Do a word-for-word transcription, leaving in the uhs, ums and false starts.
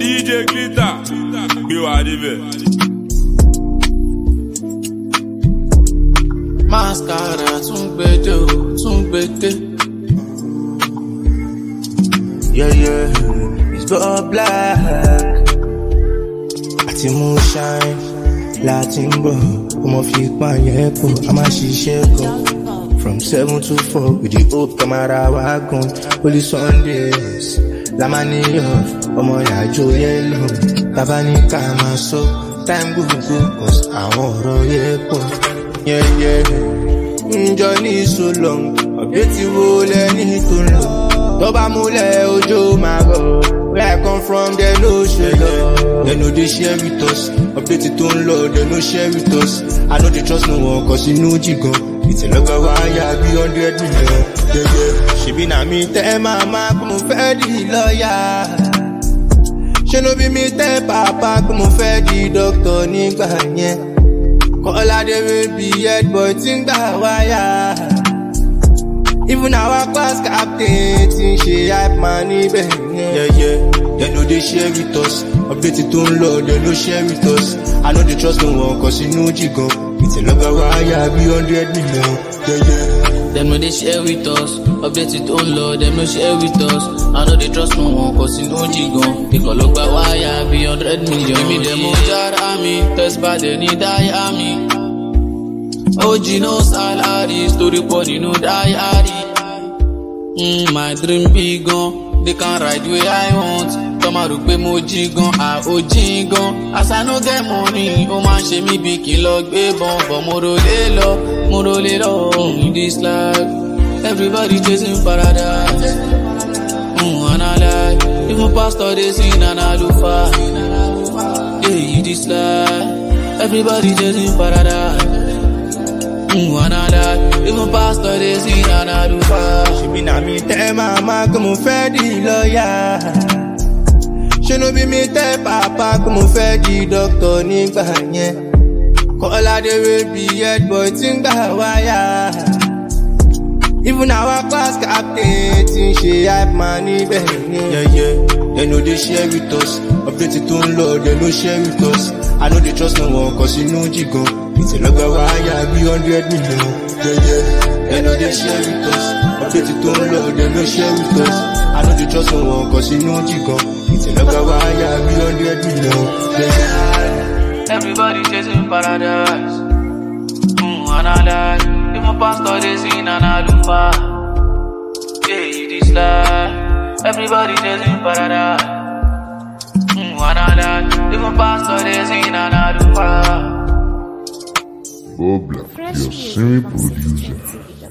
D J Glitter, gbé wá débẹ̀. Mascara tún gbèdé o, tún gbèdé. Yeah, yeah, it's got black. Àti mú shine, láti ń bọ̀, ọmọ fi pa yẹn pọ̀, a máa ṣiṣẹ́ kan. From seven to four, with the hope camera wagon, holy Sundays. La money off, ọmọ ìyàjò yellow. Tàbá ní ká máa sọ, time gbogbo, cause àwọn ọ̀rọ̀ yẹn pọ̀. Yeah, yeah, ǹjọ́ ní so long, update wo lẹ́ni tó ń lọ. Tó bá múlẹ̀ ojú máa rọ̀, where I come from, they no share love. They no dey share with us, update tó ń lọ, they no share with us. I no dey trust no one, cause inú jìgan. Ìtẹ̀lọ́gbà wáyà bí hundred million. Ṣèbí náà mi tẹ́ màmá kó mo fẹ́ di lọ́ọ̀yà. Ṣé ló bí mi tẹ́ pàpà kó mo fẹ́ di dókítà nígbà yẹn? Kọ́ládé wey be head boy tí ń gbà wáyà. Even our class captain ti ń ṣe hype man níbẹ̀ yẹn. Yeah, yeah, they no dey share with us. Update tó ń lọ, they no share with us. I no dey trust no one, cause inú jìgan. Ìtẹ̀lọ́gbà wáyà bí hundred million. Yeah, yeah. Them no dey share with us, update it on law, them no share with us. I know they trust no one, cause you know jigon. They call up by wire, be hundred million. Give me them Mojar army, test by the need die army. O G no salary, story body no diary. Mm, my dream big gone, they can ride where I want. Come out pay mo jigon, ah o jigon. As I no get money, o man she me be kilo gbe bon, but mo role lo, mo role lo. In this life, everybody chasing paradise. Mm, and I like, even pastor they sing and I do far. Yeah, in this life, everybody chasing paradise. Mm, and I like, even pastor they sing and I do far. Ṣèbí náà mi tẹ́ màmá kó mo fẹ́ di lọ́ọ̀yà. Ṣé ló bí mi tẹ́ pàpà kó mo fẹ́ di dókítà nígbà yẹn? Kọ́ládé wey be head boy tí ń gbà wáyà. Even our class captain ti ń ṣe hype man níbẹ̀ yẹn. Yeah, yeah, they no dey share with us. Update tó ń lọ, they no share with us. I no dey trust no one, cause inú jìgan. Ìtẹ̀lọ́gbà wáyà bí hundred million. Yeah, yeah, they no dey share with us. Update tó ń lọ, they no share with us. I no dey trust no one, cause inú jìgan. Ìtẹ̀lọ́gbà wáyà bí hundred million. Yeah, yeah. Everybody chasing paradise. Mm, and I like, even pastor they sing and I do far. Yeah, in this life, everybody chasing paradise. Mm, and I like, even pastor they sing and I do far. Bob Black, your semi producer.